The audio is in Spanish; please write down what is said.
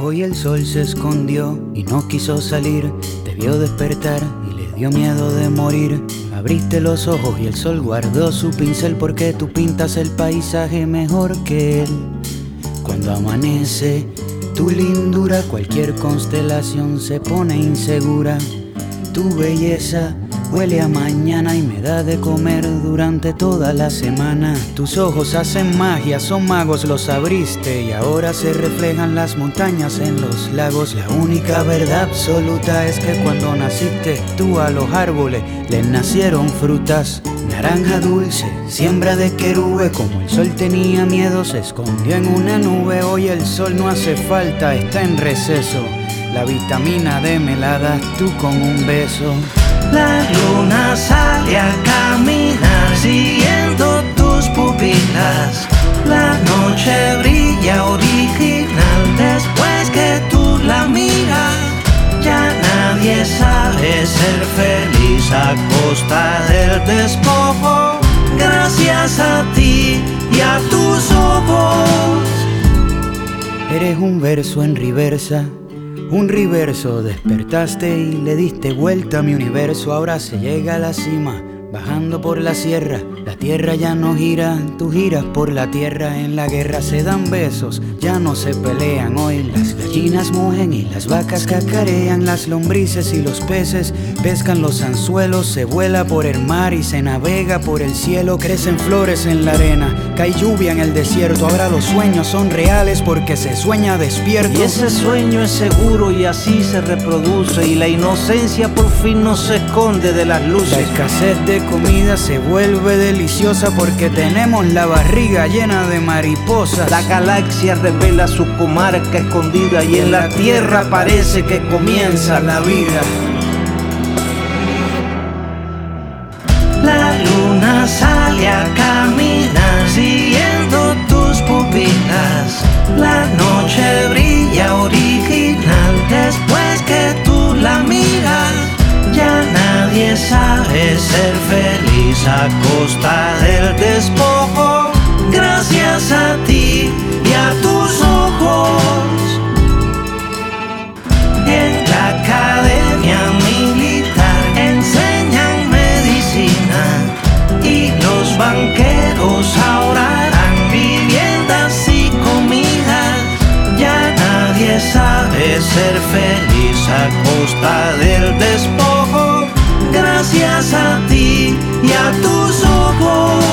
y el sol se escondió y no quiso salir. Te vio despertar y le dio miedo de morir. Abriste los ojos y el sol guardó su pincel, porque tú pintas el paisaje mejor que él. Cuando amanece tu lindura, cualquier constelación se pone insegura. Tu belleza huele a mañana y me da de comer durante toda la semana. Tus ojos hacen magia, son magos, los abriste y ahora se reflejan las montañas en los lagos. La única verdad absoluta es que cuando naciste tú a los árboles les nacieron frutas. Naranja dulce, siembra de querube, como el sol tenía miedo se escondió en una nube. Hoy el sol no hace falta, está en receso. La vitamina D me la das tú con un beso. La luna sale a caminar siguiendo tus pupilas. La noche brilla original después que tú la miras. Ya nadie sabe ser feliz a costa del despojo. Gracias a ti y a tus ojos. Eres un verso en reversa, un reverso. Despertaste y le diste vuelta a mi universo. Ahora se llega a la cima, bajando por la sierra. La tierra ya no gira, tú giras por la tierra. En la guerra se dan besos, ya no se pelean. Hoy las gallinas mugen y las vacas cacarean. Las lombrices y los peces pescan los anzuelos. Se vuela por el mar y se navega por el cielo. Crecen flores en la arena, cae lluvia en el desierto. Ahora los sueños son reales porque se sueña despierto. Y ese sueño es seguro y así se reproduce. Y la inocencia por fin no se esconde de las luces. La escasez de comida se vuelve deliciosa porque tenemos la barriga llena de mariposas. La galaxia revela su comarca escondida y en la tierra parece que comienza la vida. La luna sale a caminar siguiendo tus pupilas. La noche brilla original después que tú la miras. Ya nadie sabe ser feliz a costa del despojo. Gracias a ti y a tus ojos. En la academia militar enseñan medicina y los banqueros ahora harán viviendas y comidas. Ya nadie sabe ser feliz a costa del despojo. Gracias a ti y a tus ojos.